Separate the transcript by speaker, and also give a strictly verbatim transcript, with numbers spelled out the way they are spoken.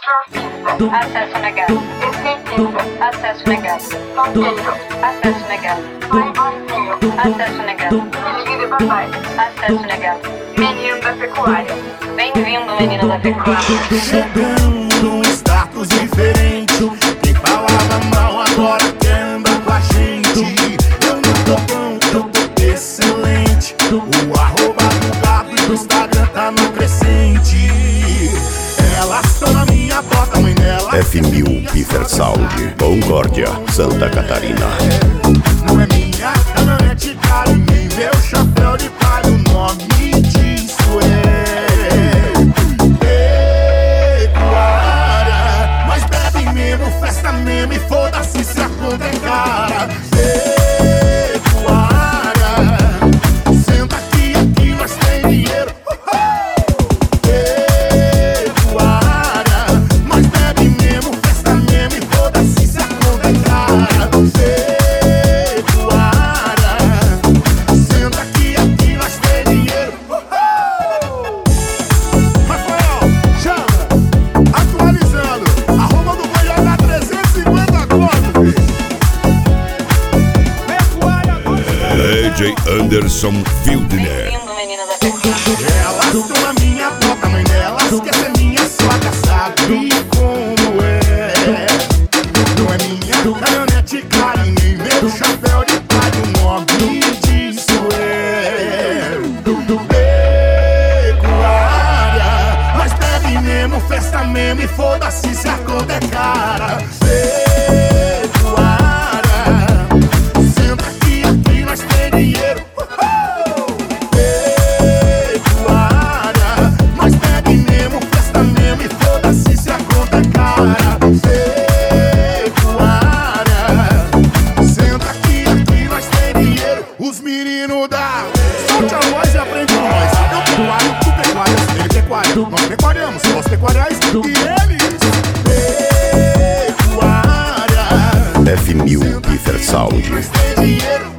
Speaker 1: Acesso negado. Acesso negado. Acesso negado. Acesso negado. Acesso negado. Menino da pecuária. Bem-vindo, menino da pecuária.
Speaker 2: Chegando um status diferente. Quem falava mal agora quer andar com a gente. Eu não tô bom, eu tô excelente. O arroba do gado e do Instagram tá no crescente. Elas estão na minha bota, mãe dela.
Speaker 3: F mil Piffer Sound, Concórdia, Santa Catarina.
Speaker 2: Não é minha, ela não é de cara. Nem meu chapéu de palha, o nome disso é pecuária. Mas bebe mesmo, festa mesmo e foda-se se a conta é cara. Pecuária, senta aqui, aqui nós tem dinheiro.
Speaker 3: D J Anderson Wildner.
Speaker 2: Elas estão na minha boca, mãe delas quer ser minha sogra, sabe como é? Não é minha caminhonete cara, nem meu chapéu de palha, o nome disso é pecuária. Mas bebe mesmo, festa mesmo e foda-se se a conta é cara. Os meninos da solte a voz e aprende com nós. Eu pecuário, tu pecuário, ele pecuário. Nós pecuariamos, nós pecuariais e eles pecuária.
Speaker 3: F mil Piffer Sound.